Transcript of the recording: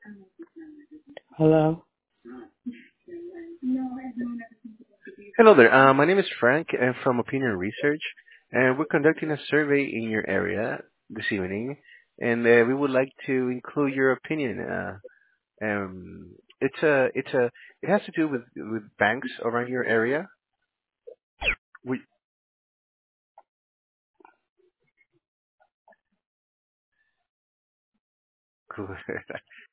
Hello. Hello there. My name is Frank. I'm from Opinion Research, and we're conducting a survey in your area this evening, and we would like to include your opinion. It has to do with banks around your area. We, cool.